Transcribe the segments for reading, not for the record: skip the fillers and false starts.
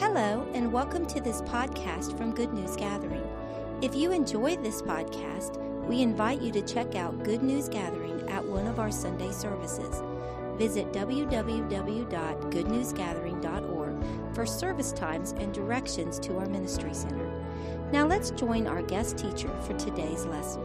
Hello, and welcome to this podcast from Good News Gathering. If you enjoy this podcast, we invite you to check out Good News Gathering at one of our Sunday services. Visit www.goodnewsgathering.org for service times and directions to our ministry center. Now let's join our guest teacher for today's lesson.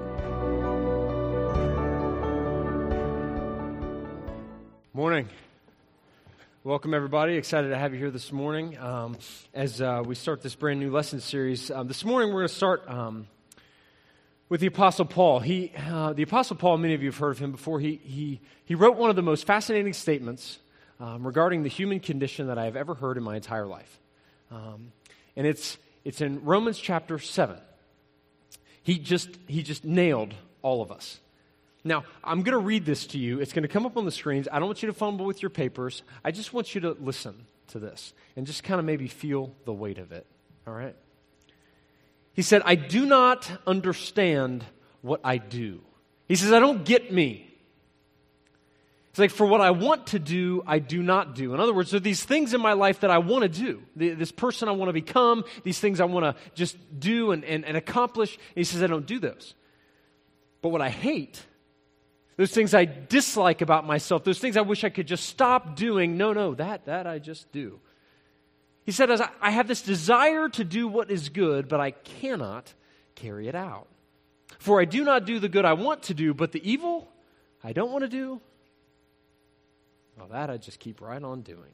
Morning. Welcome, everybody. Excited to have you here this morning as we start this brand new lesson series. This morning, we're going to start with the Apostle Paul. The Apostle Paul, many of you have heard of him before. He wrote one of the most fascinating statements regarding the human condition that I have ever heard in my entire life. And it's in Romans chapter 7. He just nailed all of us. Now, I'm going to read this to you. It's going to come up on the screens. I don't want you to fumble with your papers. I just want you to listen to this and just kind of maybe feel the weight of it, all right? He said, I do not understand what I do. He says, I don't get me. It's like, for what I want to do, I do not do. In other words, there are these things in my life that I want to do. This person I want to become, these things I want to just do and accomplish. And he says, I don't do those. But what I hate, those things I dislike about myself, those things I wish I could just stop doing, that I just do. He said, as I have this desire to do what is good, but I cannot carry it out. For I do not do the good I want to do, but the evil I don't want to do, well, that I just keep right on doing.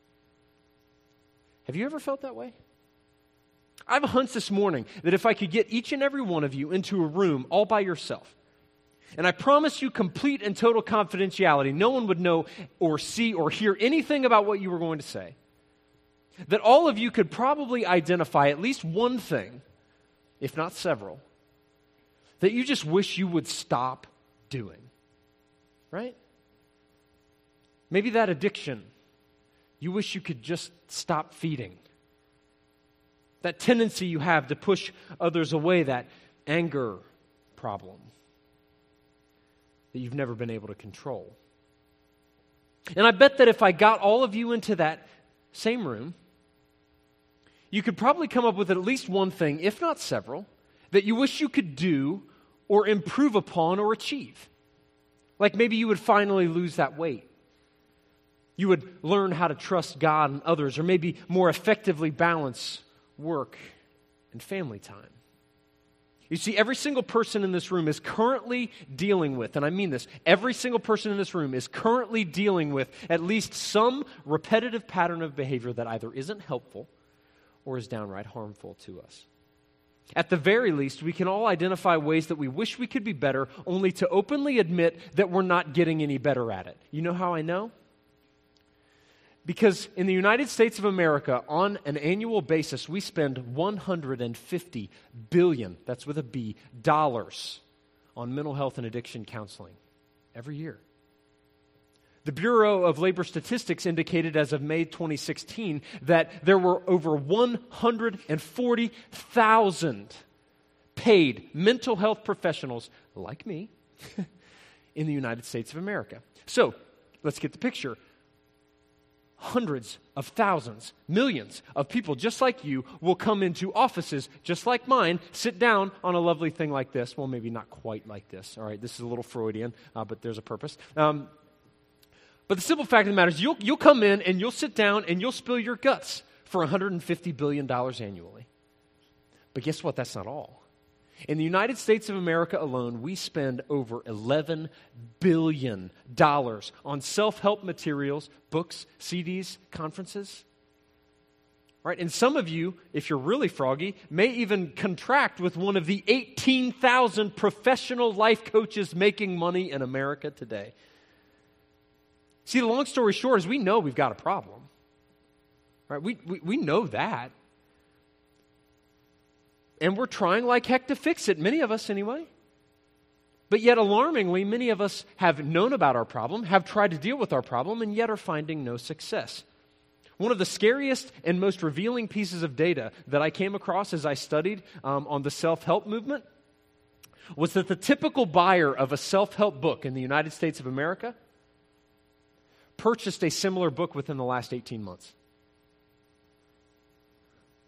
Have you ever felt that way? I have a hunch this morning that if I could get each and every one of you into a room all by yourself, and I promise you complete and total confidentiality, no one would know or see or hear anything about what you were going to say, that all of you could probably identify at least one thing, if not several, that you just wish you would stop doing, right? Maybe that addiction you wish you could just stop feeding. That tendency you have to push others away, that anger problem that you've never been able to control. And I bet that if I got all of you into that same room, you could probably come up with at least one thing, if not several, that you wish you could do or improve upon or achieve. Like maybe you would finally lose that weight. You would learn how to trust God and others, or maybe more effectively balance work and family time. You see, every single person in this room is currently dealing with, and I mean this, every single person in this room is currently dealing with at least some repetitive pattern of behavior that either isn't helpful or is downright harmful to us. At the very least, we can all identify ways that we wish we could be better, only to openly admit that we're not getting any better at it. You know how I know? Because in the United States of America, on an annual basis, we spend $150 billion, that's with a B, dollars on mental health and addiction counseling every year. The Bureau of Labor Statistics indicated as of May 2016 that there were over 140,000 paid mental health professionals like me in the United States of America. So, let's get the picture. Hundreds of thousands, millions of people just like you will come into offices just like mine, sit down on a lovely thing like this. Well, maybe not quite like this. All right, this is a little Freudian, but there's a purpose. But the simple fact of the matter is you'll come in and you'll sit down and you'll spill your guts for $150 billion annually. But guess what? That's not all. In the United States of America alone, we spend over $11 billion on self-help materials, books, CDs, conferences. Right? And some of you, if you're really froggy, may even contract with one of the 18,000 professional life coaches making money in America today. See, the long story short is we know we've got a problem. Right? We know that. And we're trying like heck to fix it, many of us anyway. But yet, alarmingly, many of us have known about our problem, have tried to deal with our problem, and yet are finding no success. One of the scariest and most revealing pieces of data that I came across as I studied on the self-help movement was that the typical buyer of a self-help book in the United States of America purchased a similar book within the last 18 months.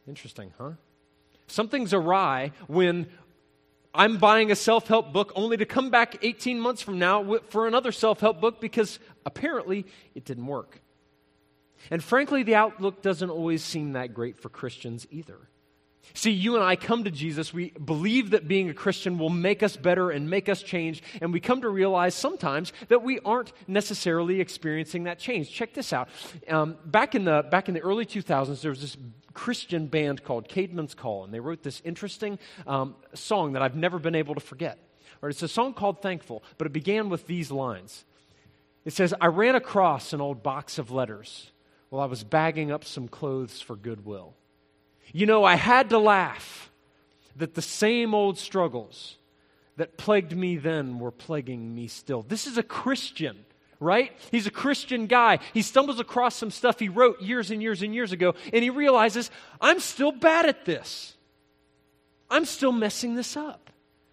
Interesting, huh? Something's awry when I'm buying a self-help book only to come back 18 months from now for another self-help book because apparently it didn't work. And frankly, the outlook doesn't always seem that great for Christians either. See, you and I come to Jesus, we believe that being a Christian will make us better and make us change, and we come to realize sometimes that we aren't necessarily experiencing that change. Check this out. Back in the early 2000s, there was this Christian band called Caedmon's Call, and they wrote this interesting song that I've never been able to forget. Or it's a song called Thankful, but it began with these lines. It says, "I ran across an old box of letters while I was bagging up some clothes for Goodwill. You know, I had to laugh that the same old struggles that plagued me then were plaguing me still." This is a Christian, right? He's a Christian guy. He stumbles across some stuff he wrote years and years and years ago, and he realizes, I'm still bad at this. I'm still messing this up.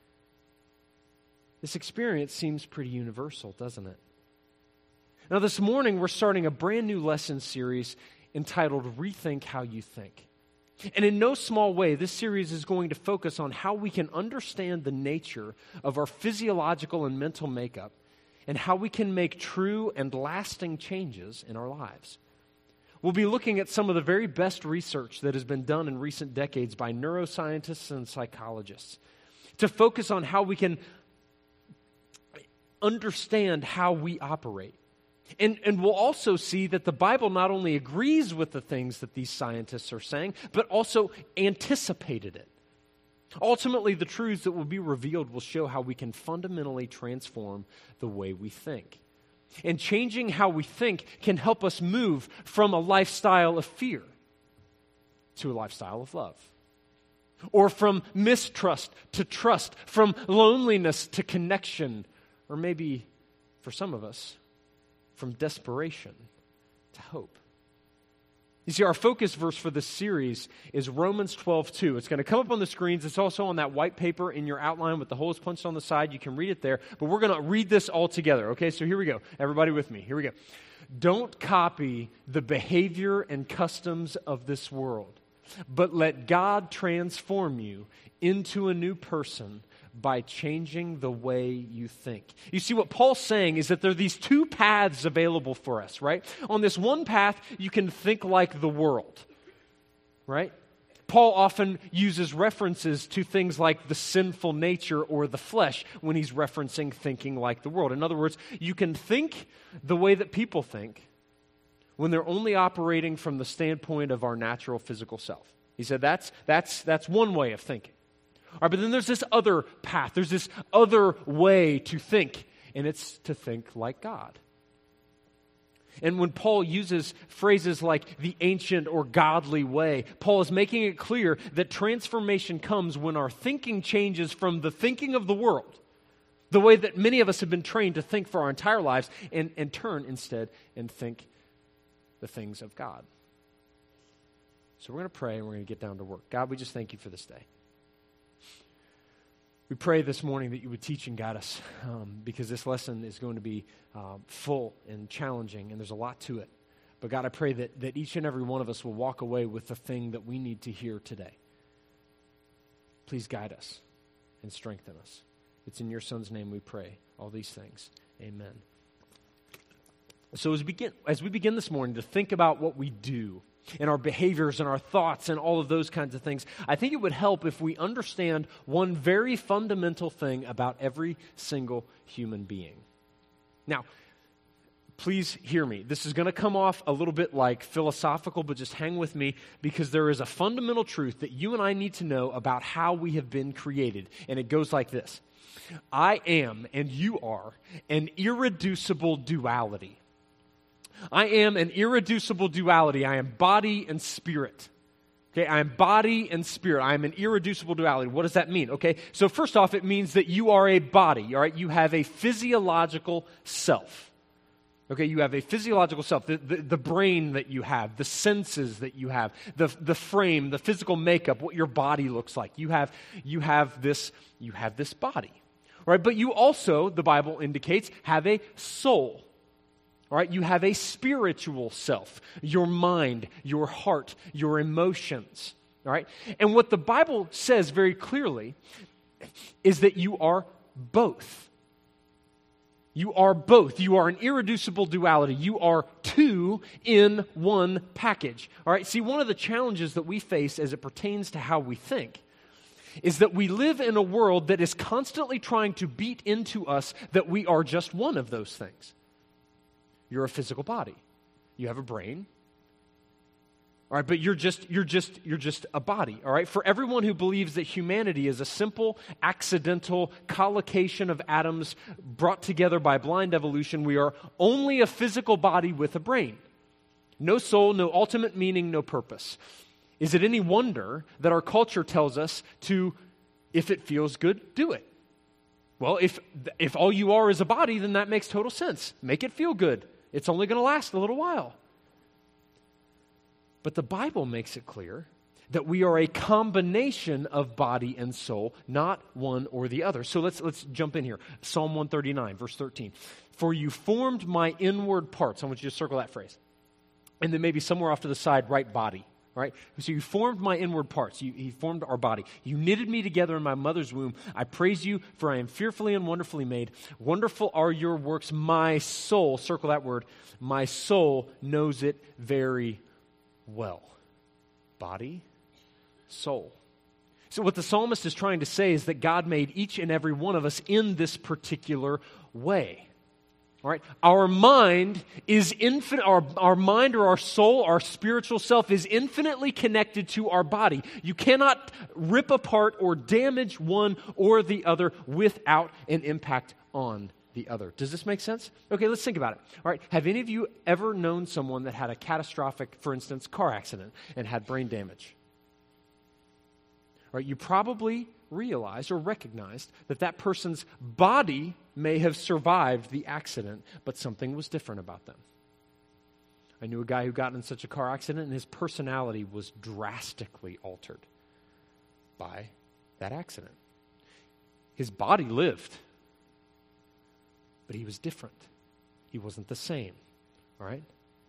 This experience seems pretty universal, doesn't it? Now, this morning, we're starting a brand new lesson series entitled Rethink How You Think. And in no small way, this series is going to focus on how we can understand the nature of our physiological and mental makeup and how we can make true and lasting changes in our lives. We'll be looking at some of the very best research that has been done in recent decades by neuroscientists and psychologists to focus on how we can understand how we operate. And we'll also see that the Bible not only agrees with the things that these scientists are saying, but also anticipated it. Ultimately, the truths that will be revealed will show how we can fundamentally transform the way we think. And changing how we think can help us move from a lifestyle of fear to a lifestyle of love. Or from mistrust to trust, from loneliness to connection, or maybe, for some of us, from desperation to hope. You see, our focus verse for this series is Romans 12:2. It's going to come up on the screens. It's also on that white paper in your outline with the holes punched on the side. You can read it there. But we're going to read this all together. Okay, so here we go. Everybody with me. Here we go. Don't copy the behavior and customs of this world, but let God transform you into a new person by changing the way you think. You see, what Paul's saying is that there are these two paths available for us, right? On this one path, you can think like the world, right? Paul often uses references to things like the sinful nature or the flesh when he's referencing thinking like the world. In other words, you can think the way that people think when they're only operating from the standpoint of our natural physical self. He said that's one way of thinking. All right, but then there's this other path. There's this other way to think, and it's to think like God. And when Paul uses phrases like the ancient or godly way, Paul is making it clear that transformation comes when our thinking changes from the thinking of the world, the way that many of us have been trained to think for our entire lives, and turn instead and think the things of God. So we're going to pray and we're going to get down to work. God, we just thank you for this day. We pray this morning that you would teach and guide us because this lesson is going to be full and challenging, and there's a lot to it. But God, I pray that each and every one of us will walk away with the thing that we need to hear today. Please guide us and strengthen us. It's in your Son's name we pray all these things. Amen. So as we begin this morning to think about what we do, and our behaviors and our thoughts and all of those kinds of things, I think it would help if we understand one very fundamental thing about every single human being. Now, please hear me. This is going to come off a little bit like philosophical, but just hang with me because there is a fundamental truth that you and I need to know about how we have been created. And it goes like this. I am, and you are, an irreducible duality. I am an irreducible duality. I am body and spirit. Okay, I am body and spirit. I am an irreducible duality. What does that mean? Okay, so first off, it means that you are a body, all right? You have a physiological self. Okay, you have a physiological self, the brain that you have, the senses that you have, the frame, the physical makeup, what your body looks like. You have this body, all right? But you also, the Bible indicates, have a soul. All right, you have a spiritual self, your mind, your heart, your emotions. All right? And what the Bible says very clearly is that you are both. You are both. You are an irreducible duality. You are two in one package. All right? See, one of the challenges that we face as it pertains to how we think is that we live in a world that is constantly trying to beat into us that we are just one of those things. You're a physical body. You have a brain. All right, but you're just a body, all right? For everyone who believes that humanity is a simple, accidental collocation of atoms brought together by blind evolution, we are only a physical body with a brain. No soul, no ultimate meaning, no purpose. Is it any wonder that our culture tells us to, if it feels good, do it? Well, if all you are is a body, then that makes total sense. Make it feel good. It's only going to last a little while. But the Bible makes it clear that we are a combination of body and soul, not one or the other. So let's jump in here. Psalm 139, verse 13. For you formed my inward parts. I want you to circle that phrase. And then maybe somewhere off to the side, write body. Right? So you formed my inward parts. He formed our body. You knitted me together in my mother's womb. I praise you, for I am fearfully and wonderfully made. Wonderful are your works. My soul, circle that word, my soul knows it very well. Body, soul. So what the psalmist is trying to say is that God made each and every one of us in this particular way. All right? Our mind is infinite. Our mind or our soul, our spiritual self is infinitely connected to our body. You cannot rip apart or damage one or the other without an impact on the other. Does this make sense? Okay, let's think about it. All right, have any of you ever known someone that had a catastrophic, for instance, car accident and had brain damage? All right, you probably realized or recognized that that person's body may have survived the accident, but something was different about them. I knew a guy who got in such a car accident, and his personality was drastically altered by that accident. His body lived, but he was different. He wasn't the same. All right?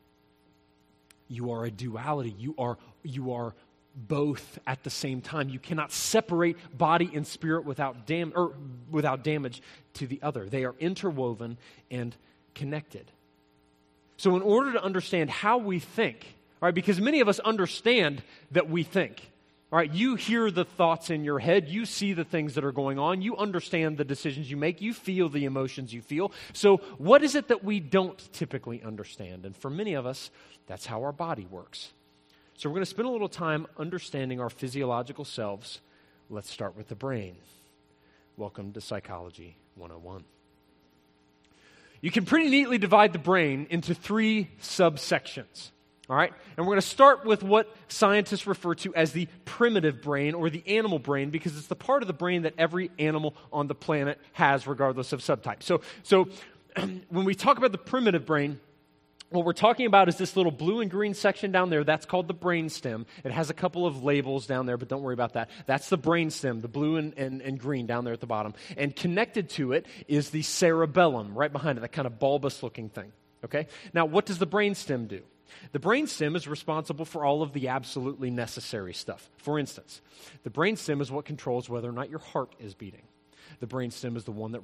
You are a duality. You are both at the same time. You cannot separate body and spirit without damage to the other. They are interwoven and connected. So in order to understand how we think, all right, because many of us understand that we think, all right, you hear the thoughts in your head, you see the things that are going on, you understand the decisions you make, you feel the emotions you feel. So what is it that we don't typically understand? And for many of us, that's how our body works. So we're going to spend a little time understanding our physiological selves. Let's start with the brain. Welcome to Psychology 101. You can pretty neatly divide the brain into three subsections. All right? And we're going to start with what scientists refer to as the primitive brain or the animal brain, because it's the part of the brain that every animal on the planet has, regardless of subtype. So when we talk about the primitive brain, what we're talking about is this little blue and green section down there. That's called the brainstem. It has a couple of labels down there, but don't worry about that. That's the brainstem, the blue and green down there at the bottom. And connected to it is the cerebellum right behind it, that kind of bulbous-looking thing. Okay? Now, what does the brainstem do? The brainstem is responsible for all of the absolutely necessary stuff. For instance, the brainstem is what controls whether or not your heart is beating. The brainstem is the one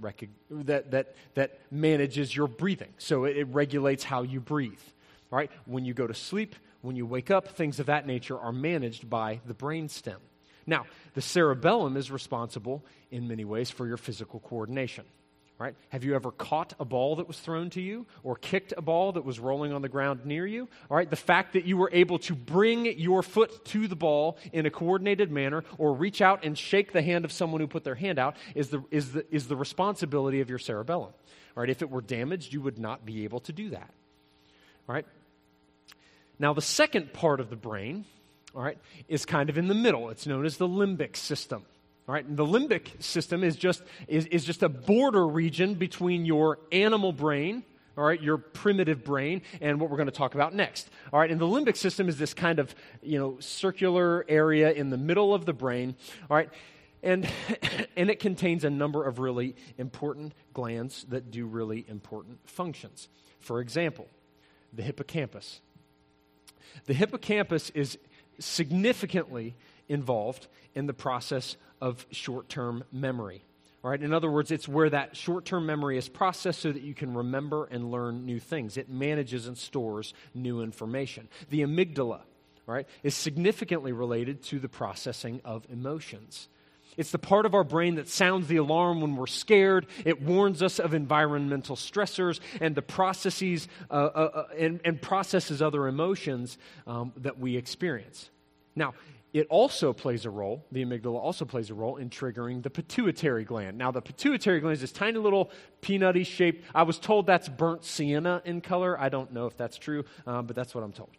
that manages your breathing. So it regulates how you breathe. All right? When you go to sleep, when you wake up, things of that nature are managed by the brainstem. Now, the cerebellum is responsible in many ways for your physical coordination. Right? Have you ever caught a ball that was thrown to you or kicked a ball that was rolling on the ground near you? All right? The fact that you were able to bring your foot to the ball in a coordinated manner or reach out and shake the hand of someone who put their hand out is the responsibility of your cerebellum. All right? If it were damaged, you would not be able to do that. All right? Now, the second part of the brain, all right, is kind of in the middle. It's known as the limbic system. All right, and the limbic system is just a border region between your animal brain, all right, your primitive brain, and what we're going to talk about next. All right, and the limbic system is this kind of, circular area in the middle of the brain, all right, and it contains a number of really important glands that do really important functions. For example, the hippocampus. The hippocampus is significantly involved in the process of short-term memory. All right? In other words, it's where that short-term memory is processed so that you can remember and learn new things. It manages and stores new information. The amygdala, all right, is significantly related to the processing of emotions. It's the part of our brain that sounds the alarm when we're scared. It warns us of environmental stressors and the processes and processes other emotions that we experience. Now, it also plays a role, the amygdala also plays a role in triggering the pituitary gland. Now, the pituitary gland is this tiny little peanutty shape. I was told that's burnt sienna in color. I don't know if that's true, but that's what I'm told.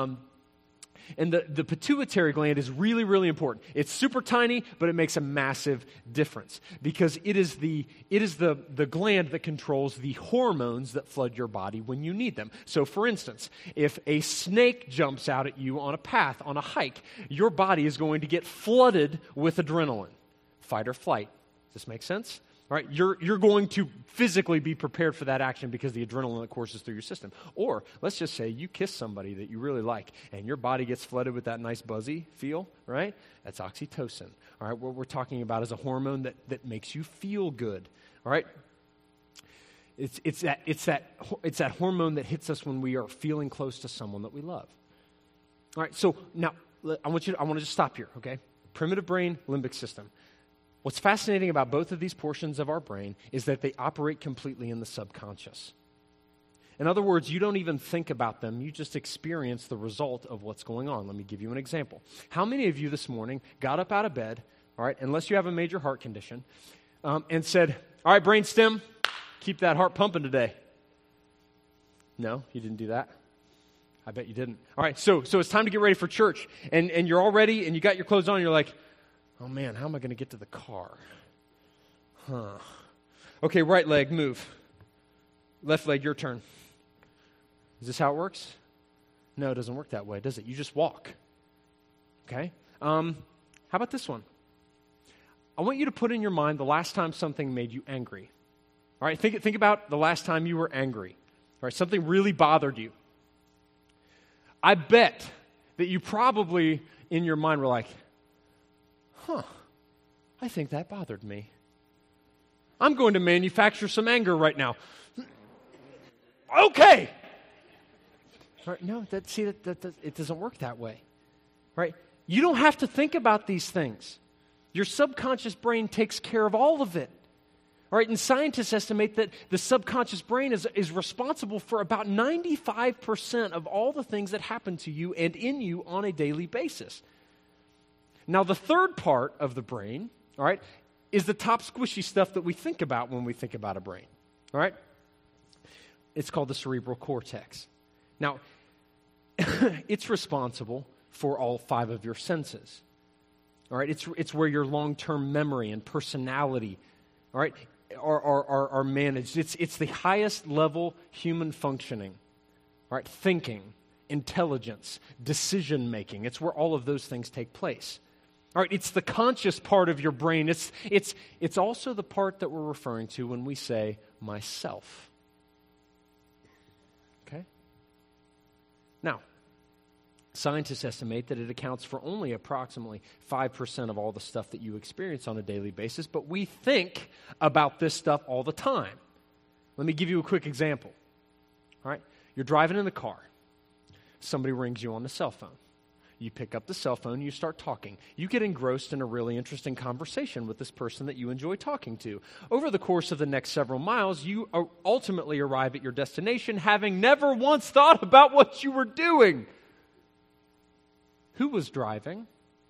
And the pituitary gland is really, really important. It's super tiny, but it makes a massive difference because it is the gland that controls the hormones that flood your body when you need them. So, for instance, if a snake jumps out at you on a path, on a hike, your body is going to get flooded with adrenaline. Fight or flight. Does this make sense? All right, you're going to physically be prepared for that action because the adrenaline that courses through your system. Or let's just say you kiss somebody that you really like and your body gets flooded with that nice buzzy feel, right? That's oxytocin. All right, what we're talking about is a hormone that makes you feel good. All right? It's that hormone that hits us when we are feeling close to someone that we love. All right, so now I want to just stop here, okay? Primitive brain, limbic system. What's fascinating about both of these portions of our brain is that they operate completely in the subconscious. In other words, you don't even think about them. You just experience the result of what's going on. Let me give you an example. How many of you this morning got up out of bed, all right, unless you have a major heart condition, and said, all right, brainstem, keep that heart pumping today? No, you didn't do that? I bet you didn't. All right, so it's time to get ready for church, and you're all ready, and you got your clothes on, and you're like, oh man, how am I going to get to the car? Okay, right leg, move. Left leg, your turn. Is this how it works? No, it doesn't work that way, does it? You just walk. Okay? How about this one? I want you to put in your mind the last time something made you angry. All right, think about the last time you were angry. All right, something really bothered you. I bet that you probably, in your mind, were like, I think that bothered me. I'm going to manufacture some anger right now. Okay. Right, no, it doesn't work that way. Right? You don't have to think about these things. Your subconscious brain takes care of all of it. All right, and scientists estimate that the subconscious brain is responsible for about 95% of all the things that happen to you and in you on a daily basis. Now, the third part of the brain, all right, is the top squishy stuff that we think about when we think about a brain, all right? It's called the cerebral cortex. Now, it's responsible for all 5 of your senses, all right? It's where your long-term memory and personality, all right, are managed. It's the highest level human functioning, all right, thinking, intelligence, decision-making. It's where all of those things take place. All right, it's the conscious part of your brain. It's also the part that we're referring to when we say myself. Okay? Now, scientists estimate that it accounts for only approximately 5% of all the stuff that you experience on a daily basis, but we think about this stuff all the time. Let me give you a quick example. All right, you're driving in the car. Somebody rings you on the cell phone. You pick up the cell phone, you start talking. You get engrossed in a really interesting conversation with this person that you enjoy talking to. Over the course of the next several miles, you ultimately arrive at your destination having never once thought about what you were doing. Who was driving?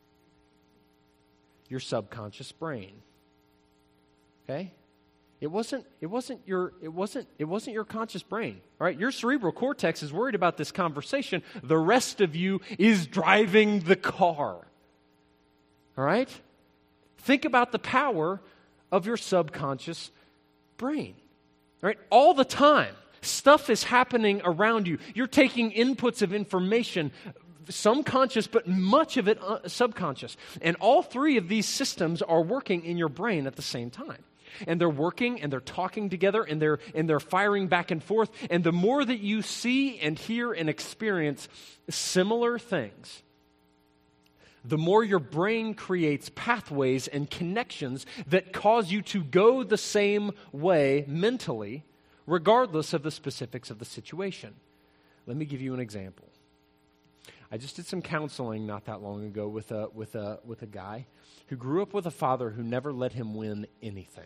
Your subconscious brain. Okay? It wasn't your conscious brain. All right? Your cerebral cortex is worried about this conversation. The rest of you is driving the car. All right? Think about the power of your subconscious brain. All right? All the time, stuff is happening around you. You're taking inputs of information, some conscious, but much of it subconscious. And all 3 of these systems are working in your brain at the same time. And they're working and they're talking together and they're firing back and forth. And the more that you see and hear and experience similar things, the more your brain creates pathways and connections that cause you to go the same way mentally, regardless of the specifics of the situation. Let me give you an example. I just did some counseling not that long ago with a guy who grew up with a father who never let him win anything.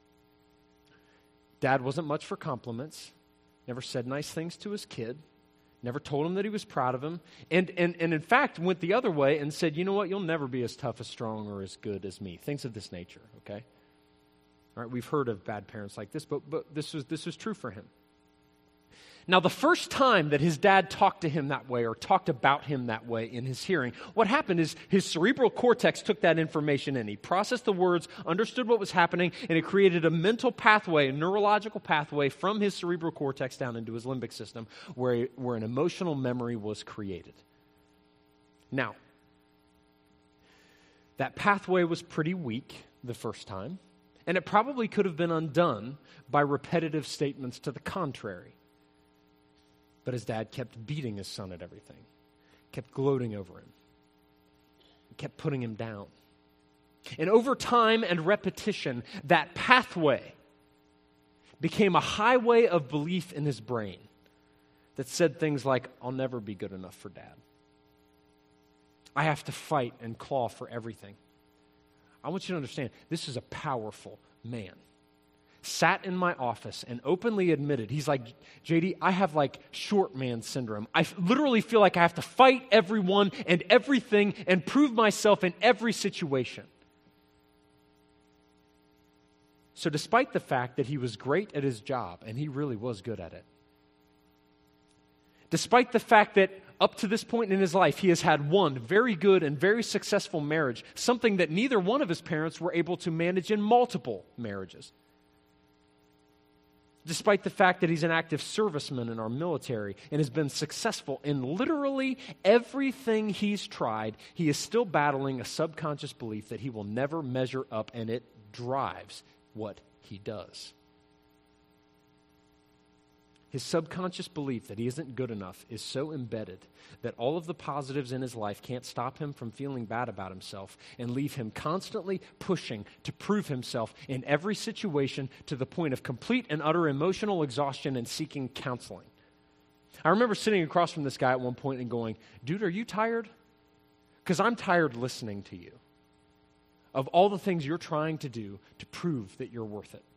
Dad wasn't much for compliments, never said nice things to his kid, never told him that he was proud of him, and in fact went the other way and said, you know what, you'll never be as tough, as strong, or as good as me. Things of this nature, okay? All right, we've heard of bad parents like this, but this was true for him. Now, the first time that his dad talked to him that way or talked about him that way in his hearing, what happened is his cerebral cortex took that information in. He processed the words, understood what was happening, and it created a mental pathway, a neurological pathway from his cerebral cortex down into his limbic system where an emotional memory was created. Now, that pathway was pretty weak the first time, and it probably could have been undone by repetitive statements to the contrary. But his dad kept beating his son at everything, kept gloating over him, kept putting him down. And over time and repetition, that pathway became a highway of belief in his brain that said things like, I'll never be good enough for Dad. I have to fight and claw for everything. I want you to understand, this is a powerful man. Sat in my office and openly admitted, he's like, JD, I have like short man syndrome. I literally feel like I have to fight everyone and everything and prove myself in every situation. So despite the fact that he was great at his job, and he really was good at it, despite the fact that up to this point in his life, he has had one very good and very successful marriage, something that neither one of his parents were able to manage in multiple marriages. Despite the fact that he's an active serviceman in our military and has been successful in literally everything he's tried, he is still battling a subconscious belief that he will never measure up, and it drives what he does. His subconscious belief that he isn't good enough is so embedded that all of the positives in his life can't stop him from feeling bad about himself and leave him constantly pushing to prove himself in every situation to the point of complete and utter emotional exhaustion and seeking counseling. I remember sitting across from this guy at one point and going, dude, are you tired? Because I'm tired listening to you of all the things you're trying to do to prove that you're worth it.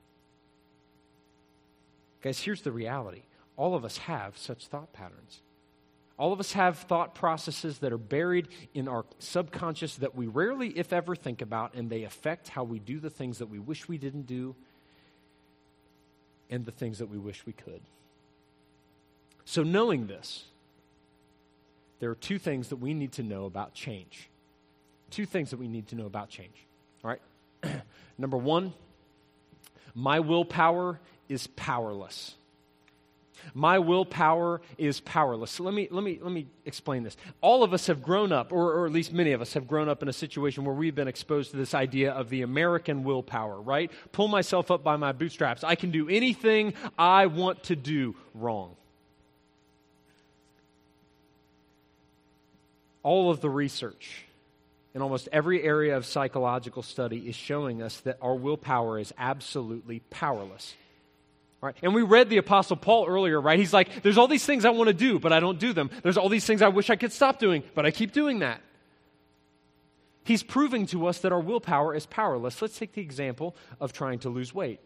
Guys, here's the reality. All of us have such thought patterns. All of us have thought processes that are buried in our subconscious that we rarely, if ever, think about, and they affect how we do the things that we wish we didn't do and the things that we wish we could. So knowing this, there are two things that we need to know about change. Two things that we need to know about change. All right? Number one, my willpower is powerless. My willpower is powerless. So let me explain this. All of us have grown up, or at least many of us have grown up in a situation where we've been exposed to this idea of the American willpower, right? Pull myself up by my bootstraps. I can do anything I want to do. Wrong. All of the research in almost every area of psychological study is showing us that our willpower is absolutely powerless. Right? And we read the Apostle Paul earlier, right? He's like, there's all these things I want to do, but I don't do them. There's all these things I wish I could stop doing, but I keep doing that. He's proving to us that our willpower is powerless. Let's take the example of trying to lose weight.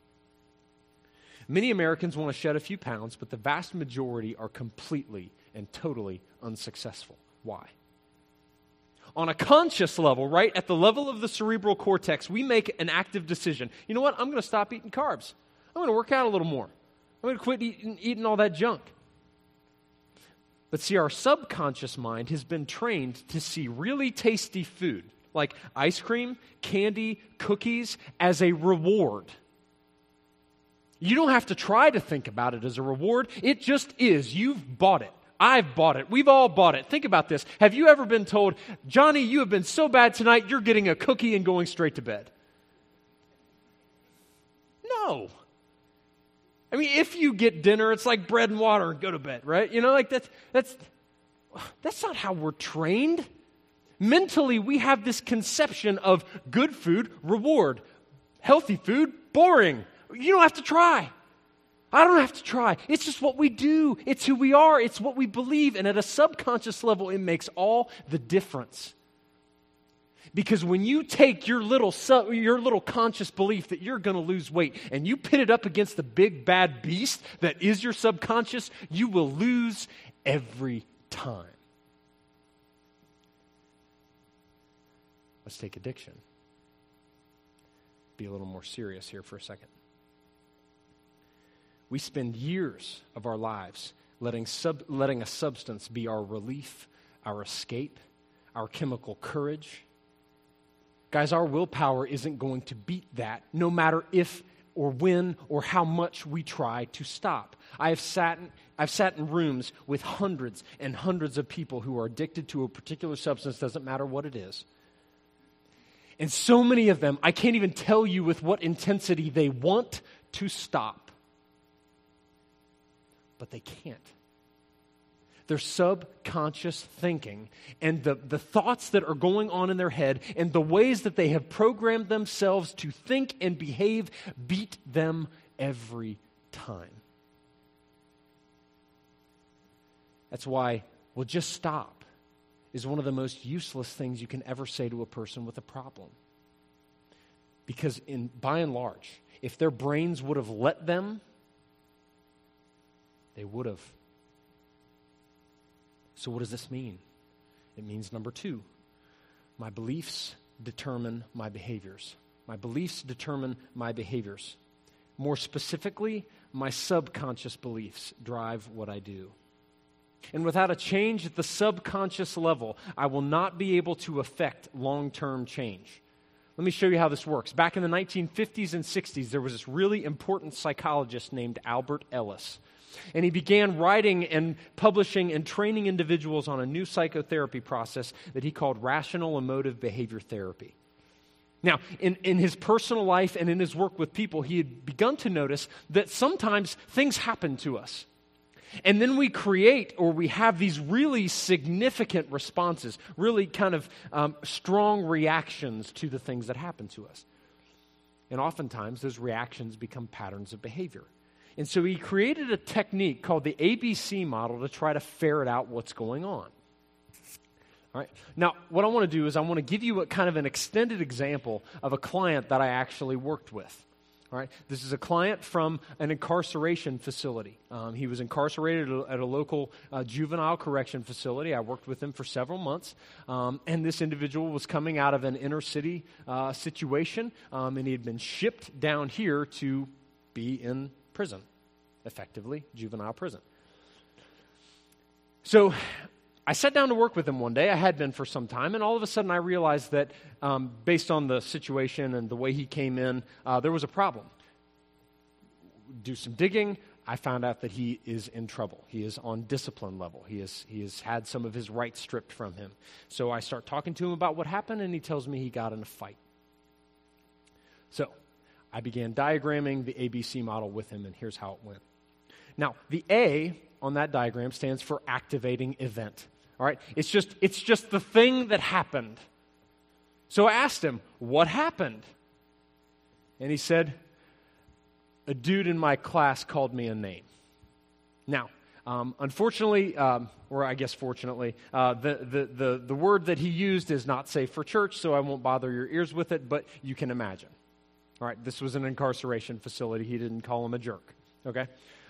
Many Americans want to shed a few pounds, but the vast majority are completely and totally unsuccessful. Why? On a conscious level, right, at the level of the cerebral cortex, we make an active decision. You know what? I'm going to stop eating carbs. I'm going to work out a little more. I'm going to quit eating all that junk. But see, our subconscious mind has been trained to see really tasty food, like ice cream, candy, cookies, as a reward. You don't have to try to think about it as a reward. It just is. You've bought it. I've bought it. We've all bought it. Think about this. Have you ever been told, Johnny, you have been so bad tonight, you're getting a cookie and going straight to bed? No. I mean, if you get dinner, it's like bread and water and go to bed, right? You know, like that's not how we're trained. Mentally, we have this conception of good food, reward. Healthy food, boring. You don't have to try. I don't have to try. It's just what we do. It's who we are. It's what we believe. And at a subconscious level, it makes all the difference. Because when you take your little conscious belief that you're going to lose weight and you pit it up against the big bad beast that is your subconscious, you will lose every time. Let's take addiction. Be a little more serious here for a second. We spend years of our lives letting a substance be our relief, our escape, our chemical courage. Guys, our willpower isn't going to beat that, no matter if or when or how much we try to stop. I've sat in rooms with hundreds and hundreds of people who are addicted to a particular substance, doesn't matter what it is. And so many of them, I can't even tell you with what intensity they want to stop. But they can't. Their subconscious thinking and the thoughts that are going on in their head and the ways that they have programmed themselves to think and behave beat them every time. That's why, well, just stop is one of the most useless things you can ever say to a person with a problem. Because by and large, if their brains would have let them, they would have. So what does this mean? It means number 2, my beliefs determine my behaviors. My beliefs determine my behaviors. More specifically, my subconscious beliefs drive what I do. And without a change at the subconscious level, I will not be able to affect long-term change. Let me show you how this works. Back in the 1950s and 60s, there was this really important psychologist named Albert Ellis. And he began writing and publishing and training individuals on a new psychotherapy process that he called rational emotive behavior therapy. Now, in his personal life and in his work with people, he had begun to notice that sometimes things happen to us. And then we create or we have these really significant responses, really kind of strong reactions to the things that happen to us. And oftentimes those reactions become patterns of behavior. And so he created a technique called the ABC model to try to ferret out what's going on. All right. Now, what I want to do is I want to give you a kind of an extended example of a client that I actually worked with. All right. This is a client from an incarceration facility. He was incarcerated at a local juvenile correction facility. I worked with him for several months. And this individual was coming out of an inner city situation, and he had been shipped down here to be in prison, effectively, juvenile prison. So I sat down to work with him one day. I had been for some time, and all of a sudden I realized that based on the situation and the way he came in, there was a problem. Do some digging. I found out that he is in trouble. He is on discipline level. He has had some of his rights stripped from him. So I start talking to him about what happened, and he tells me he got in a fight. So I began diagramming the ABC model with him, and here's how it went. Now, the A on that diagram stands for activating event. All right? It's just the thing that happened. So I asked him, what happened? And he said, a dude in my class called me a name. Now, unfortunately, or I guess fortunately, the word that he used is not safe for church, so I won't bother your ears with it, but you can imagine. All right, this was an incarceration facility. He didn't call him a jerk, okay?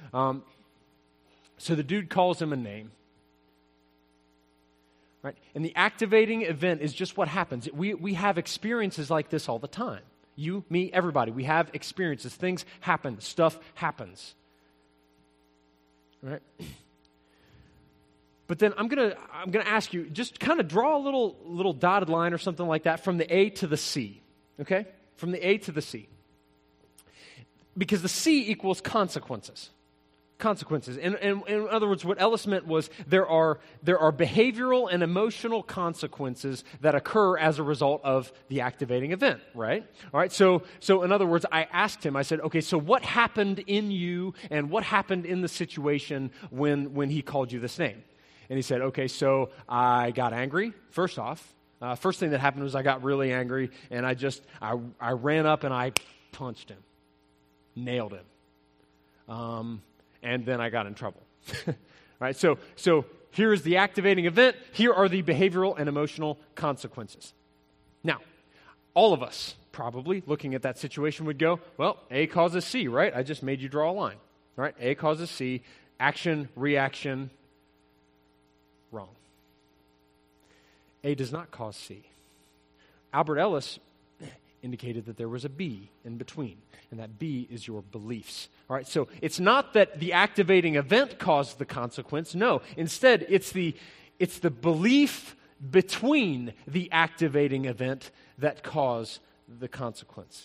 So the dude calls him a name. Right? And the activating event is just what happens. We have experiences like this all the time. You, me, everybody. We have experiences. Things happen. Stuff happens. Right? But then I'm gonna ask you, just kind of draw a little dotted line or something like that from the A to the C. Okay? From the A to the C. Because the C equals consequences. Consequences. In other words, what Ellis meant was there are behavioral and emotional consequences that occur as a result of the activating event, right? All right, so in other words, I asked him, I said, okay, so what happened in you and what happened in the situation when he called you this name? And he said, okay, so I got angry, first off. First thing that happened was I got really angry, and I ran up and I punched him. Nailed him. And then I got in trouble. Right? So here is the activating event. Here are the behavioral and emotional consequences. Now, all of us probably looking at that situation would go, well, A causes C, right? I just made you draw a line. Right? A causes C, action, reaction, wrong. A does not cause C. Albert Ellis indicated that there was a B in between, and that B is your beliefs. All right, so it's not that the activating event caused the consequence. No, instead, it's the belief between the activating event that caused the consequence.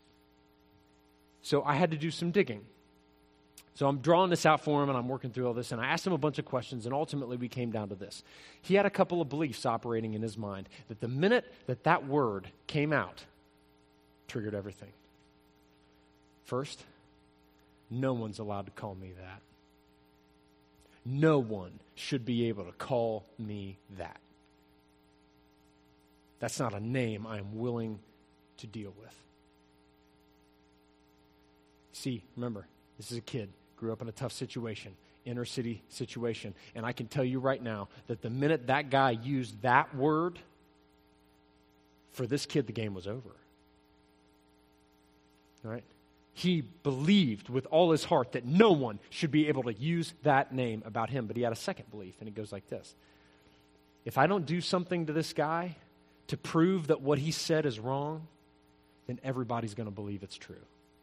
So I had to do some digging. So I'm drawing this out for him, and I'm working through all this, and I asked him a bunch of questions, and ultimately we came down to this. He had a couple of beliefs operating in his mind that the minute that word came out, triggered everything. First, no one's allowed to call me that. No one should be able to call me that. That's not a name I am willing to deal with. See, remember, this is a kid, grew up in a tough situation, inner city situation, and I can tell you right now that the minute that guy used that word, for this kid, the game was over. All right? He believed with all his heart that no one should be able to use that name about him, but he had a second belief, and it goes like this. If I don't do something to this guy to prove that what he said is wrong, then everybody's going to believe it's true.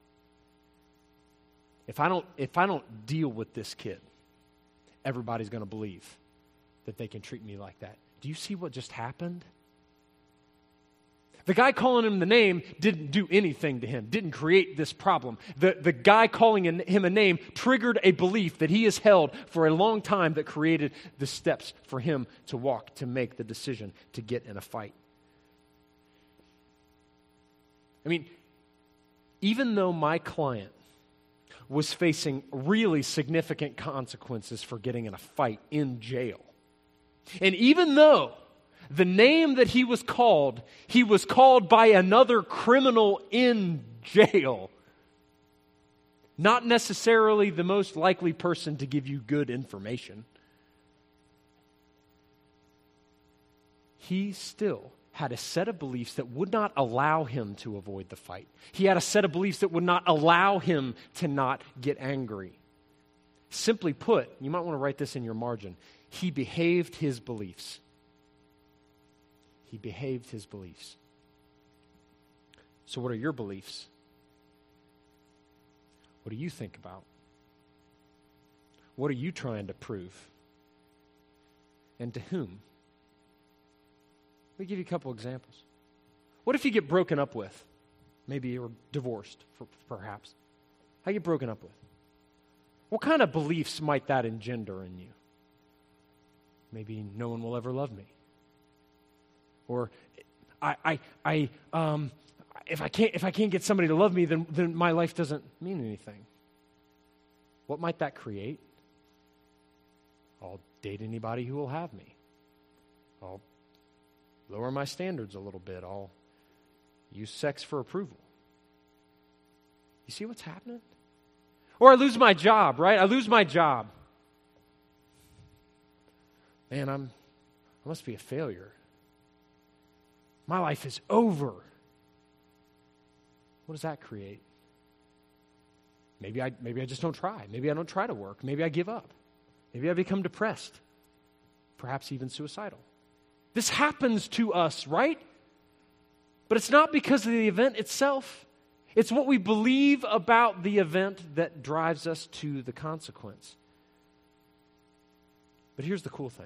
If I don't deal with this kid, everybody's going to believe that they can treat me like that. Do you see what just happened? The guy calling him the name didn't do anything to him, didn't create this problem. The guy calling him a name triggered a belief that he has held for a long time that created the steps for him to walk, to make the decision to get in a fight. I mean, even though my client was facing really significant consequences for getting in a fight in jail, and even though the name that he was called by another criminal in jail, not necessarily the most likely person to give you good information, he still had a set of beliefs that would not allow him to avoid the fight. He had a set of beliefs that would not allow him to not get angry. Simply put, you might want to write this in your margin, he behaved his beliefs. He behaved his beliefs. So what are your beliefs? What do you think about? What are you trying to prove? And to whom? Let me give you a couple examples. What if you get broken up with? Maybe you're divorced, perhaps. How you get broken up with? What kind of beliefs might that engender in you? Maybe no one will ever love me. Or if I can't get somebody to love me, then my life doesn't mean anything. What might that create? I'll date anybody who will have me. I'll lower my standards a little bit. I'll use sex for approval. You see what's happening? Or I lose my job, right? I lose my job. Man, I must be a failure. My life is over. What does that create? Maybe I just don't try. Maybe I don't try to work. Maybe I give up. Maybe I become depressed. Perhaps even suicidal. This happens to us, right? But it's not because of the event itself. It's what we believe about the event that drives us to the consequence. But here's the cool thing.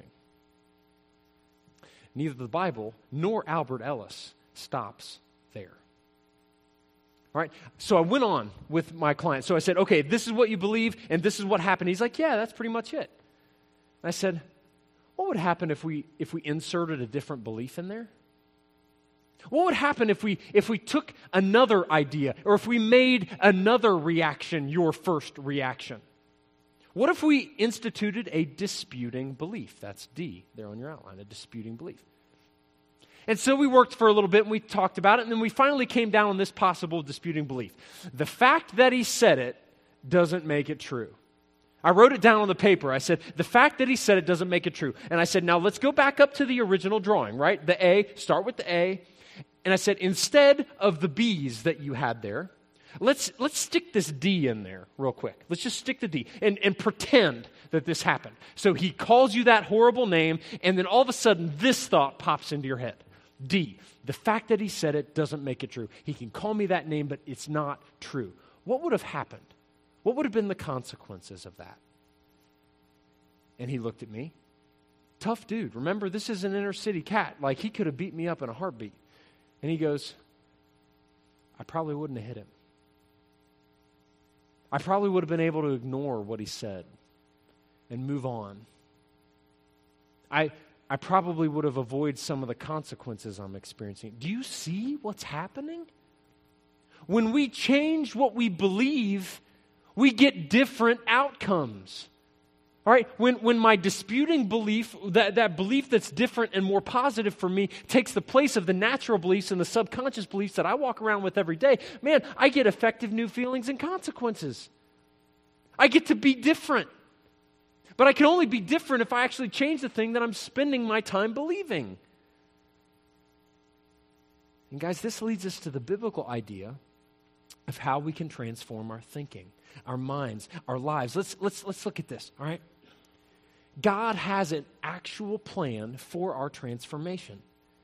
Neither the Bible nor Albert Ellis stops there. All right? So I went on with my client. So I said, okay, this is what you believe, and this is what happened. He's like, yeah, that's pretty much it. And I said, what would happen if we inserted a different belief in there? What would happen if we took another idea, or if we made another reaction your first reaction? What if we instituted a disputing belief? That's D there on your outline, a disputing belief. And so we worked for a little bit and we talked about it, and then we finally came down on this possible disputing belief. The fact that he said it doesn't make it true. I wrote it down on the paper. I said, the fact that he said it doesn't make it true. And I said, now let's go back up to the original drawing, right? The A, start with the A. And I said, instead of the B's that you had there, let's stick this D in there real quick. Let's just stick the D and pretend that this happened. So he calls you that horrible name, and then all of a sudden this thought pops into your head. D, the fact that he said it doesn't make it true. He can call me that name, but it's not true. What would have happened? What would have been the consequences of that? And he looked at me. Tough dude. Remember, this is an inner city cat. Like, he could have beat me up in a heartbeat. And he goes, I probably wouldn't have hit him. I probably would have been able to ignore what he said and move on. I probably would have avoided some of the consequences I'm experiencing. Do you see what's happening? When we change what we believe, we get different outcomes. All right, when my disputing belief, that belief that's different and more positive for me, takes the place of the natural beliefs and the subconscious beliefs that I walk around with every day, man, I get effective new feelings and consequences. I get to be different. But I can only be different if I actually change the thing that I'm spending my time believing. And guys, this leads us to the biblical idea of how we can transform our thinking, our minds, our lives. Let's look at this, all right? God has an actual plan for our transformation.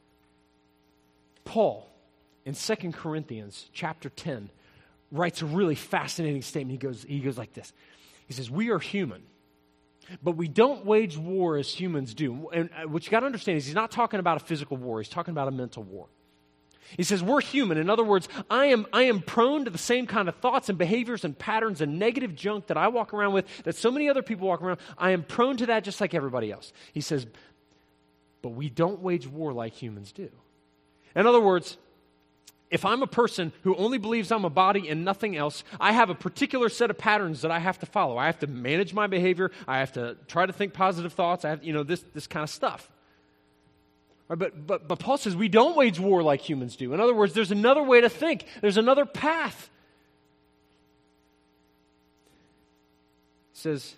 Paul, in 2 Corinthians chapter 10, writes a really fascinating statement. He goes like this. He says, we are human, but we don't wage war as humans do. And what you got to understand is he's not talking about a physical war. He's talking about a mental war. He says, we're human. In other words, I am prone to the same kind of thoughts and behaviors and patterns and negative junk that I walk around with, that so many other people walk around. I am prone to that just like everybody else. He says, but we don't wage war like humans do. In other words, if I'm a person who only believes I'm a body and nothing else, I have a particular set of patterns that I have to follow. I have to manage my behavior. I have to try to think positive thoughts. I have, this kind of stuff. But Paul says we don't wage war like humans do. In other words, there's another way to think. There's another path. He says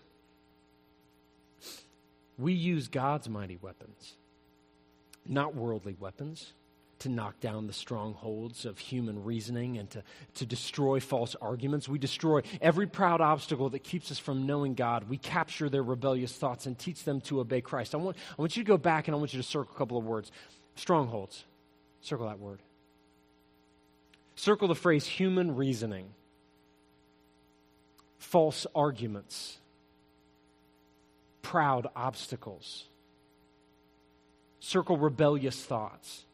we use God's mighty weapons, not worldly weapons, to knock down the strongholds of human reasoning and to destroy false arguments. We destroy every proud obstacle that keeps us from knowing God. We capture their rebellious thoughts and teach them to obey Christ. I want you to go back and I want you to circle a couple of words. Strongholds. Circle that word. Circle the phrase human reasoning. False arguments. Proud obstacles. Circle rebellious thoughts.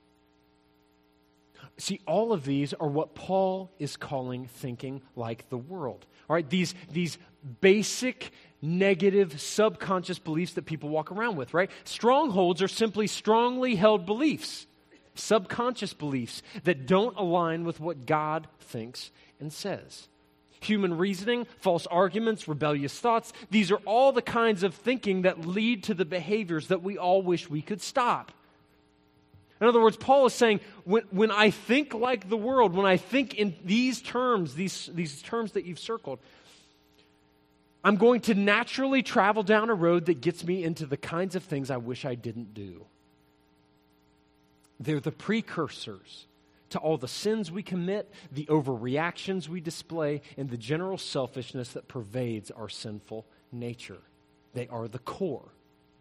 See, all of these are what Paul is calling thinking like the world. All right, these basic negative subconscious beliefs that people walk around with, right? Strongholds are simply strongly held beliefs, subconscious beliefs that don't align with what God thinks and says. Human reasoning, false arguments, rebellious thoughts, these are all the kinds of thinking that lead to the behaviors that we all wish we could stop. In other words, Paul is saying, when I think like the world, when I think in these terms, these terms that you've circled, I'm going to naturally travel down a road that gets me into the kinds of things I wish I didn't do. They're the precursors to all the sins we commit, the overreactions we display, and the general selfishness that pervades our sinful nature. They are the core.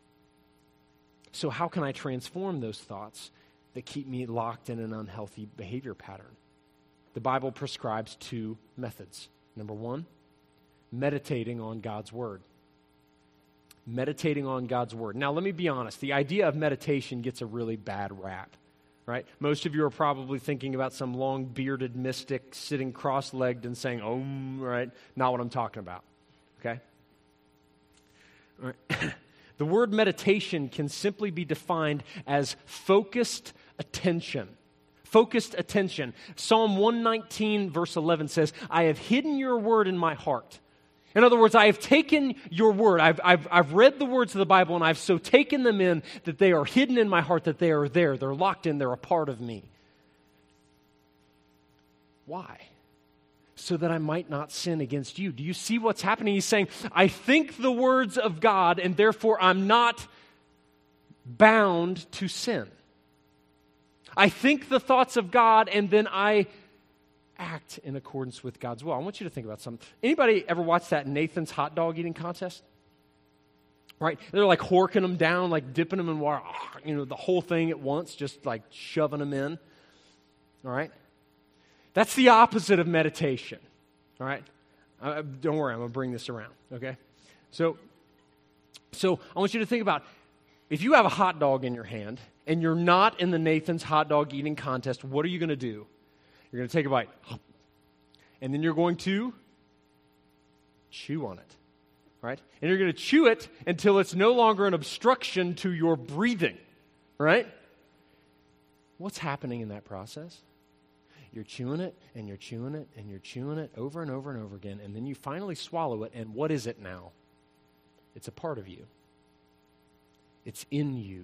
So how can I transform those thoughts that keep me locked in an unhealthy behavior pattern? The Bible prescribes two methods. Number one, meditating on God's Word. Meditating on God's Word. Now, let me be honest. The idea of meditation gets a really bad rap, right? Most of you are probably thinking about some long bearded mystic sitting cross-legged and saying, "Om," right? Not what I'm talking about, okay? All right. The word meditation can simply be defined as focused attention. Focused attention. Psalm 119 verse 11 says, I have hidden your word in my heart. In other words, I have taken your word. I've read the words of the Bible, and I've so taken them in that they are hidden in my heart, that they are there. They're locked in. They're a part of me. Why? So that I might not sin against you. Do you see what's happening? He's saying, I think the words of God, and therefore I'm not bound to sin. I think the thoughts of God, and then I act in accordance with God's will. I want you to think about something. Anybody ever watch that Nathan's hot dog eating contest? Right? They're like horking them down, like dipping them in water, the whole thing at once, just like shoving them in. All right? That's the opposite of meditation. All right? Don't worry, I'm going to bring this around, okay? So I want you to think about, if you have a hot dog in your hand and you're not in the Nathan's hot dog eating contest, what are you going to do? You're going to take a bite. And then you're going to chew on it, right? And you're going to chew it until it's no longer an obstruction to your breathing, right? What's happening in that process? You're chewing it, and you're chewing it, and you're chewing it over and over and over again, and then you finally swallow it, and what is it now? It's a part of you. It's in you.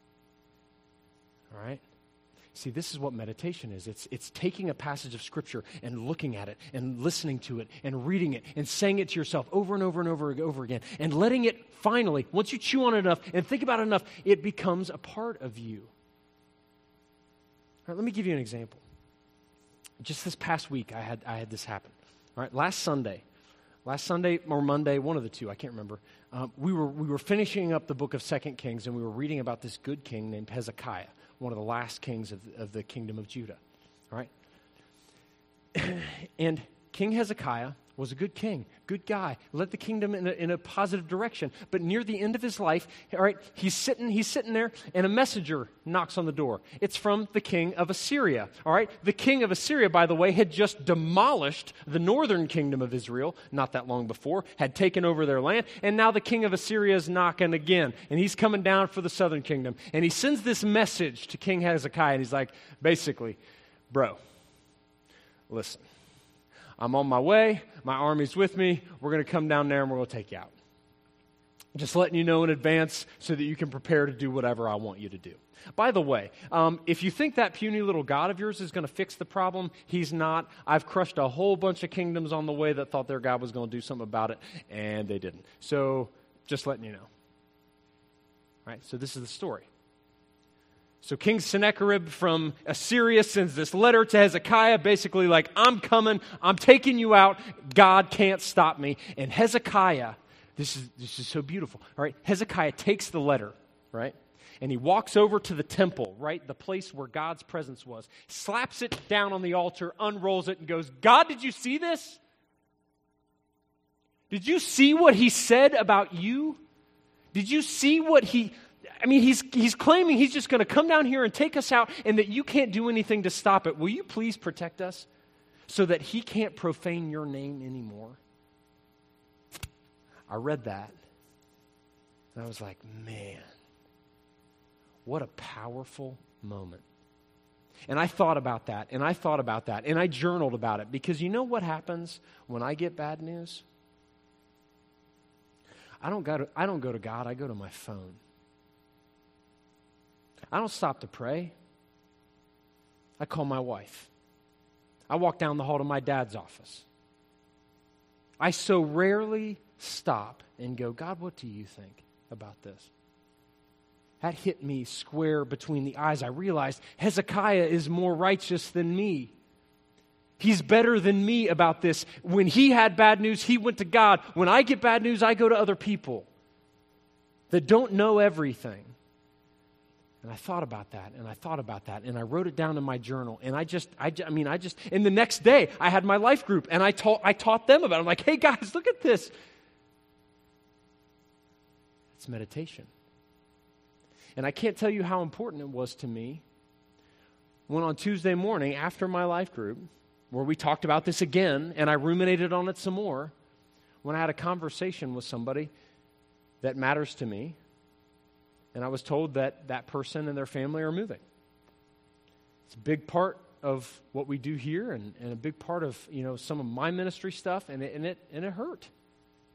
All right? See, this is what meditation is. It's taking a passage of Scripture and looking at it and listening to it and reading it and saying it to yourself over and over and over and over again and letting it finally, once you chew on it enough and think about it enough, it becomes a part of you. All right, let me give you an example. Just this past week, I had this happen. All right, last Sunday or Monday, one of the two, I can't remember. We were finishing up the book of 2 Kings, and we were reading about this good king named Hezekiah, one of the last kings of the kingdom of Judah. All right, and King Hezekiah was a good king, good guy, led the kingdom in a positive direction. But near the end of his life, all right, he's sitting there, and a messenger knocks on the door. It's from the king of Assyria. All right, the king of Assyria, by the way, had just demolished the northern kingdom of Israel not that long before, had taken over their land, and now the king of Assyria is knocking again, and he's coming down for the southern kingdom. And he sends this message to King Hezekiah, and he's like, basically, bro, listen. I'm on my way. My army's with me. We're going to come down there and we're going to take you out. Just letting you know in advance so that you can prepare to do whatever I want you to do. By the way, if you think that puny little God of yours is going to fix the problem, he's not. I've crushed a whole bunch of kingdoms on the way that thought their God was going to do something about it, and they didn't. So just letting you know. All right, so this is the story. So King Sennacherib from Assyria sends this letter to Hezekiah, basically like, I'm coming, I'm taking you out, God can't stop me. And Hezekiah, this is so beautiful, all right? Hezekiah takes the letter, right? And he walks over to the temple, right? The place where God's presence was, slaps it down on the altar, unrolls it, and goes, God, did you see this? Did you see what he said about you? Did you see what he's claiming he's just going to come down here and take us out and that you can't do anything to stop it. Will you please protect us so that he can't profane your name anymore? I read that and I was like, man, what a powerful moment. And I thought about that and I journaled about it, because you know what happens when I get bad news? I don't go to God, I go to my phone. I don't stop to pray. I call my wife. I walk down the hall to my dad's office. I so rarely stop and go, God, what do you think about this? That hit me square between the eyes. I realized Hezekiah is more righteous than me. He's better than me about this. When he had bad news, he went to God. When I get bad news, I go to other people that don't know everything. And I thought about that, and I wrote it down in my journal, and I just, and the next day, I had my life group, and I taught them about it. I'm like, hey guys, look at this. It's meditation. And I can't tell you how important it was to me when on Tuesday morning, after my life group, where we talked about this again, and I ruminated on it some more, when I had a conversation with somebody that matters to me, and I was told that that person and their family are moving. It's a big part of what we do here, and a big part of some of my ministry stuff, and it hurt.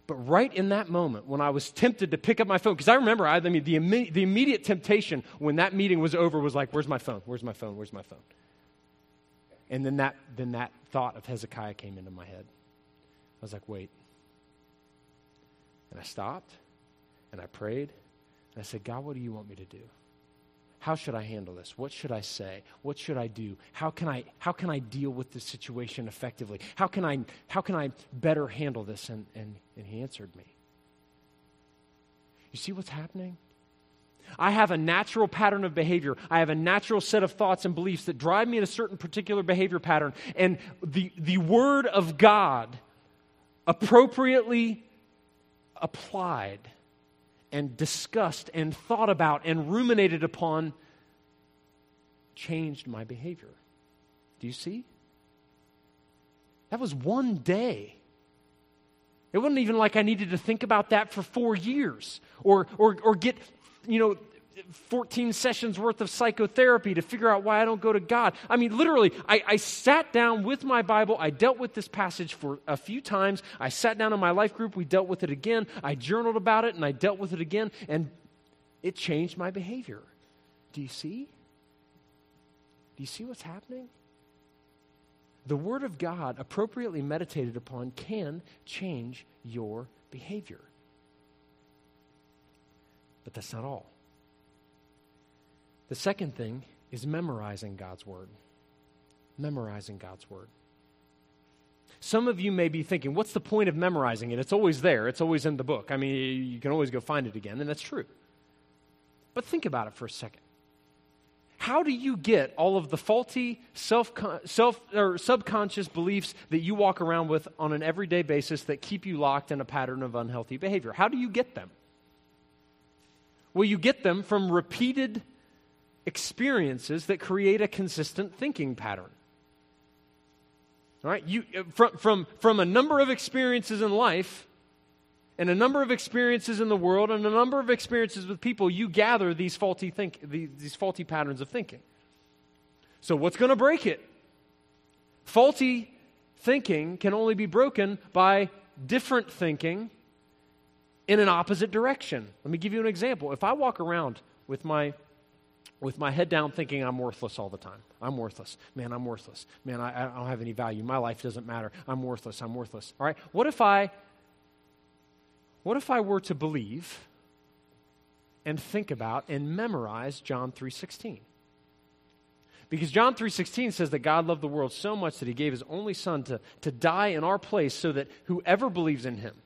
But right in that moment, when I was tempted to pick up my phone, because I remember, the immediate temptation when that meeting was over was like, where's my phone? Where's my phone? Where's my phone? And then that thought of Hezekiah came into my head. I was like, wait. And I stopped, and I prayed, and I said, God, what do you want me to do? How should I handle this? What should I say? What should I do? How can I deal with this situation effectively? How can I better handle this? And he answered me. You see what's happening? I have a natural pattern of behavior. I have a natural set of thoughts and beliefs that drive me in a certain particular behavior pattern. And the Word of God, appropriately applied and discussed and thought about and ruminated upon, changed my behavior. Do you see? That was one day. It wasn't even like I needed to think about that for 4 years or get 14 sessions worth of psychotherapy to figure out why I don't go to God. I mean, literally, I sat down with my Bible. I dealt with this passage for a few times. I sat down in my life group. We dealt with it again. I journaled about it, and I dealt with it again, and it changed my behavior. Do you see? Do you see what's happening? The Word of God, appropriately meditated upon, can change your behavior. But that's not all. The second thing is memorizing God's Word. Memorizing God's Word. Some of you may be thinking, what's the point of memorizing it? It's always there. It's always in the book. I mean, you can always go find it again, and that's true. But think about it for a second. How do you get all of the faulty subconscious beliefs that you walk around with on an everyday basis that keep you locked in a pattern of unhealthy behavior? How do you get them? Well, you get them from repeated experiences that create a consistent thinking pattern. All right? From a number of experiences in life and a number of experiences in the world and a number of experiences with people, you gather these faulty patterns of thinking. So what's going to break it? Faulty thinking can only be broken by different thinking in an opposite direction. Let me give you an example. If I walk around with my head down thinking I'm worthless all the time. I'm worthless. Man, I'm worthless. Man, I don't have any value. My life doesn't matter. I'm worthless. I'm worthless. All right? What if I were to believe and think about and memorize John 3:16? Because John 3:16 says that God loved the world so much that he gave his only son to die in our place so that whoever believes in him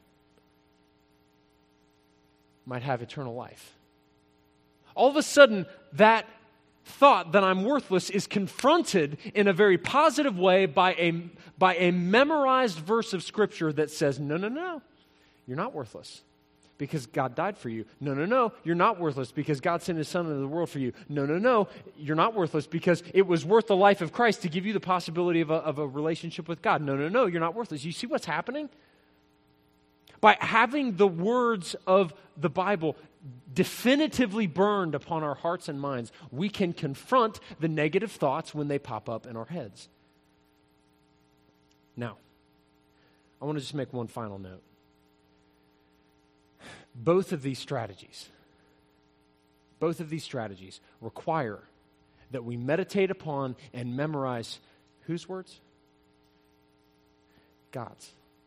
might have eternal life. All of a sudden, that thought that I'm worthless is confronted in a very positive way by a memorized verse of Scripture that says, no, you're not worthless because God died for you. No, you're not worthless because God sent his son into the world for you. No, you're not worthless because it was worth the life of Christ to give you the possibility of a relationship with God. No, you're not worthless. You see what's happening? By having the words of the Bible definitively burned upon our hearts and minds, we can confront the negative thoughts when they pop up in our heads. Now, I want to just make one final note. Both of these strategies require that we meditate upon and memorize whose words? God's.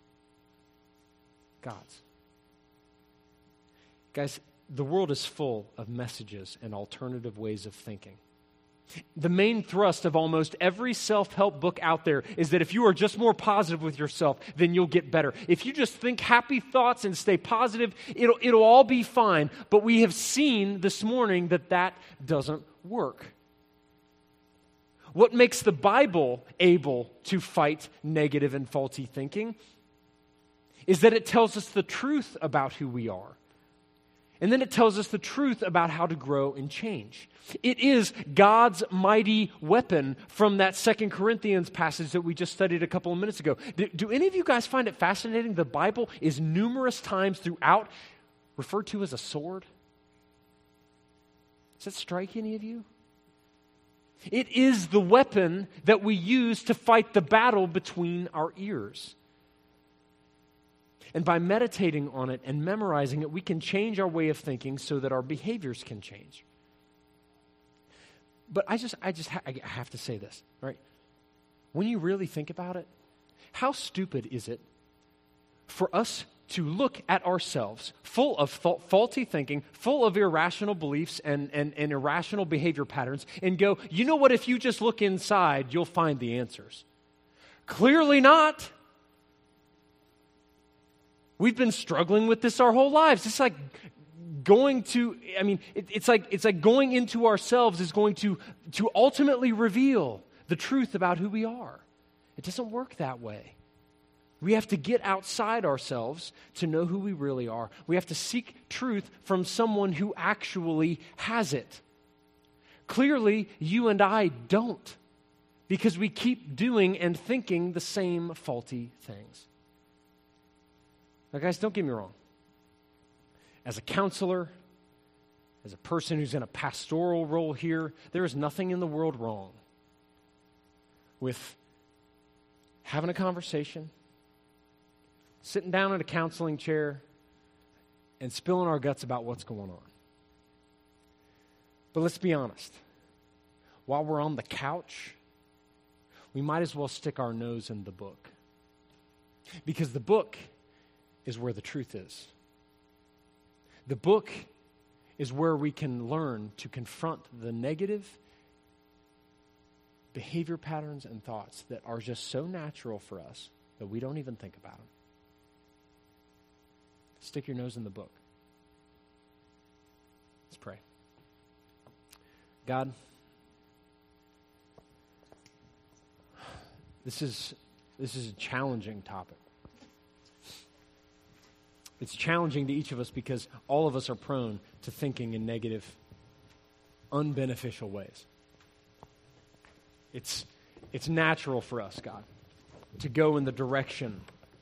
Guys, the world is full of messages and alternative ways of thinking. The main thrust of almost every self-help book out there is that if you are just more positive with yourself, then you'll get better. If you just think happy thoughts and stay positive, it'll all be fine. But we have seen this morning that doesn't work. What makes the Bible able to fight negative and faulty thinking is that it tells us the truth about who we are. And then it tells us the truth about how to grow and change. It is God's mighty weapon from that 2 Corinthians passage that we just studied a couple of minutes ago. Do any of you guys find it fascinating? The Bible is numerous times throughout referred to as a sword. Does that strike any of you? It is the weapon that we use to fight the battle between our ears. And by meditating on it and memorizing it, we can change our way of thinking so that our behaviors can change. But I have to say this, right? When you really think about it, how stupid is it for us to look at ourselves full of faulty thinking, full of irrational beliefs and irrational behavior patterns, and go, you know what, if you just look inside, you'll find the answers. Clearly not. We've been struggling with this our whole lives. It's like it's like going into ourselves is going to ultimately reveal the truth about who we are. It doesn't work that way. We have to get outside ourselves to know who we really are. We have to seek truth from someone who actually has it. Clearly, you and I don't, because we keep doing and thinking the same faulty things. Now, guys, don't get me wrong. As a counselor, as a person who's in a pastoral role here, there is nothing in the world wrong with having a conversation, sitting down in a counseling chair, and spilling our guts about what's going on. But let's be honest. While we're on the couch, we might as well stick our nose in the book. Because the book is where the truth is. The book is where we can learn to confront the negative behavior patterns and thoughts that are just so natural for us that we don't even think about them. Stick your nose in the book. Let's pray. God, this is a challenging topic. It's challenging to each of us because all of us are prone to thinking in negative, unbeneficial ways. It's natural for us, God, to go in the direction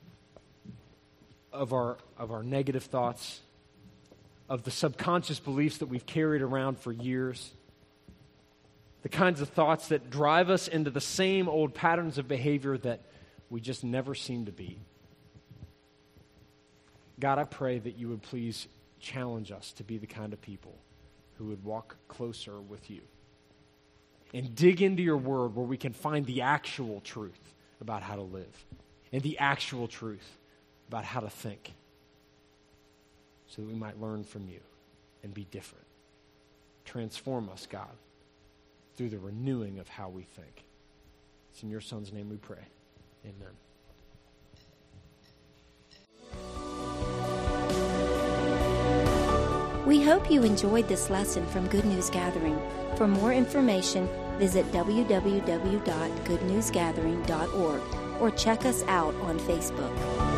of our negative thoughts, of the subconscious beliefs that we've carried around for years, the kinds of thoughts that drive us into the same old patterns of behavior that we just never seem to beat. God, I pray that you would please challenge us to be the kind of people who would walk closer with you and dig into your word where we can find the actual truth about how to live and the actual truth about how to think so that we might learn from you and be different. Transform us, God, through the renewing of how we think. It's in your Son's name we pray. Amen. We hope you enjoyed this lesson from Good News Gathering. For more information, visit www.goodnewsgathering.org or check us out on Facebook.